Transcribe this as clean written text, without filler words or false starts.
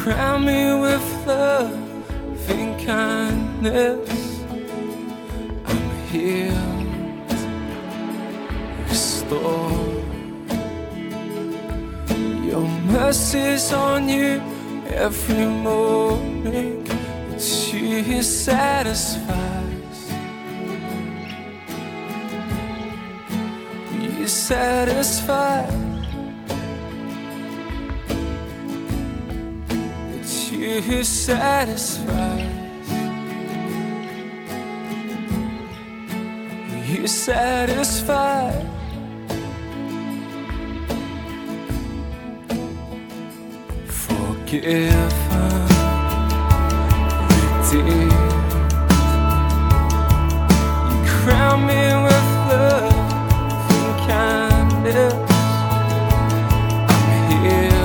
crown me with loving kindness. I'm healed, restored. Your mercy's on you every morning. It's you who satisfies. You satisfy. It's you who satisfies. You satisfy. Forgiven, redeemed. You crown me with